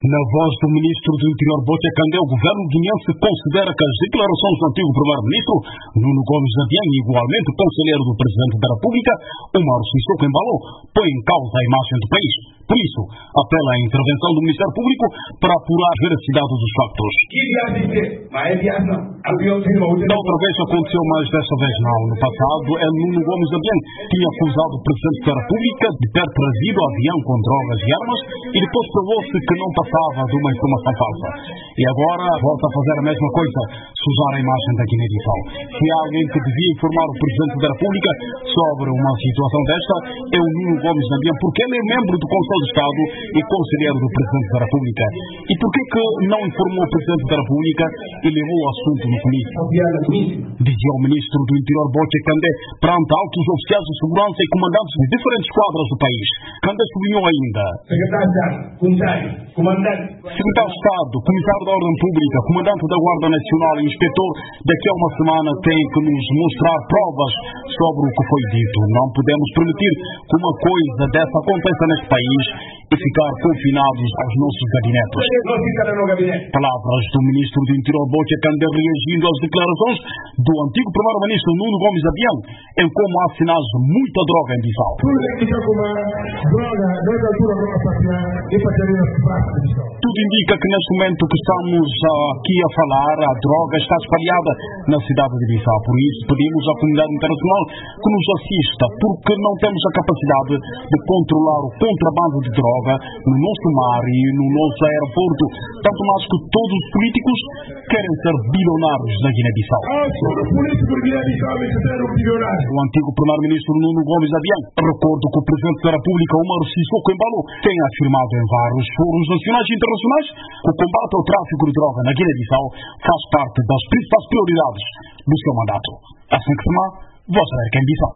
Na voz do ministro do Interior, Boccia Kandé, o governo guineense considera que as declarações do antigo primeiro-ministro, Nuno Gomes Abiang, igualmente conselheiro do presidente da República, Umaro Sissoko Embalo, põe em causa a imagem do país. Por isso, apela à intervenção do Ministério Público para apurar a veracidade dos factos. Da outra vez aconteceu, mas desta vez não. No passado, Nuno Gomes Abiang tinha acusado o presidente da República de ter trazido o avião com drogas e armas e depois provou-se que não passava de uma informação falsa. E agora volta a fazer a mesma coisa, sujar a imagem da Guiné-Bissau. Se há alguém que devia informar o presidente da República sobre uma situação desta, é o Nuno Gomes Abiang, porque ele é membro do Conselho de Estado e conselheiro do presidente da República. E por que não informou o presidente da República e levou o assunto no comício? Dizia o ministro do Interior, Boccia Kandé, perante altos oficiais de segurança e comandantes de diferentes quadras do país. Kandé sublinhou ainda: Secretário de Estado, Comissário da Ordem Pública, Comandante da Guarda Nacional e Inspetor, daqui a uma semana têm que nos mostrar provas sobre o que foi dito. Não podemos permitir que uma coisa dessa aconteça neste país e ficar confinados aos nossos gabinetes. Palavras do ministro do Interior, Boccia Kandé, reagindo às declarações do antigo primeiro-ministro Nuno Gomes Abiang, em como há sinais de muita droga em Bissau. Tudo indica que neste momento que estamos aqui a falar, a droga está espalhada na cidade de Bissau. Por isso pedimos à comunidade internacional que nos assista, porque não temos a capacidade de controlar o contrabando de droga no nosso mar e no nosso aeroporto, tanto mais que todos os políticos querem ser bilionários na Guiné-Bissau. O antigo primeiro-ministro Nuno Gomes Abiang, recordo que o presidente da República, Umaro Sissoko Embalo, tem afirmado em vários fóruns nacionais e internacionais que o combate ao tráfico de droga na Guiné-Bissau faz parte das principais prioridades do seu mandato. Assim que se chama, Voz América em Bissau.